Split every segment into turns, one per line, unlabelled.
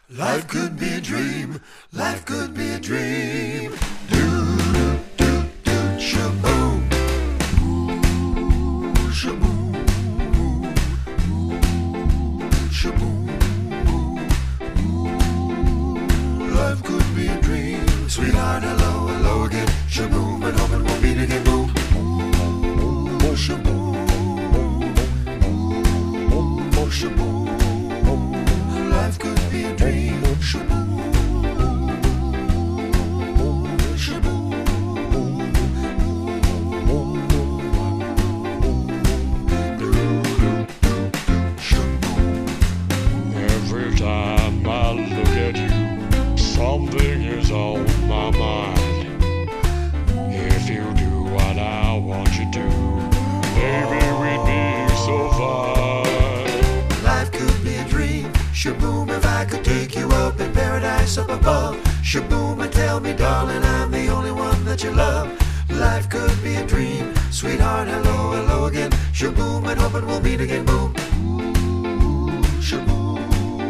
Life could be a dream. Life could be a dream. Do do do shaboom. Ooh, shaboom. Ooh, shaboom. Ooh, life could be a dream. Sweetheart, hello, hello again. Shaboom, and hoping we'll meet again. Boom. Ooh, shaboom. Ooh, shaboom. Life could be a dream. Shaboom. Shaboom.
Every time I look at you, something is on my mind. If you do what I want you to, baby, we'd be so fine.
Life could be a dream. Shaboom, if I could take you up in paradise up above. Shaboom, and tell me, darling, I'm the only one that you love. Life could be a dream. Sweetheart, hello, hello again. Shaboom, and hoping we'll meet again. Boom. Ooh, shaboom.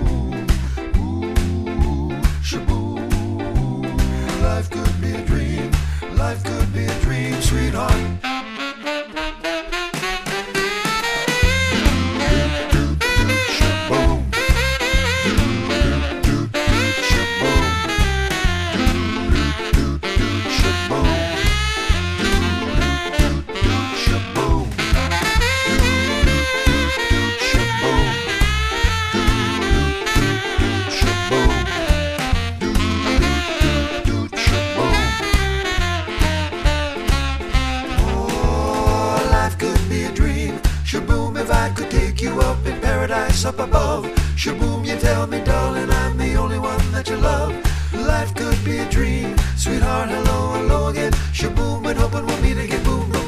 Ooh, shaboom. Life could be a dream. Life could be a dream, sweetheart. Shaboom, if I could take you up in paradise up above. Shaboom, you tell me, darling, I'm the only one that you love. Life could be a dream. Sweetheart, hello, hello again. Shaboom, and hoping we'll meet again. Boom.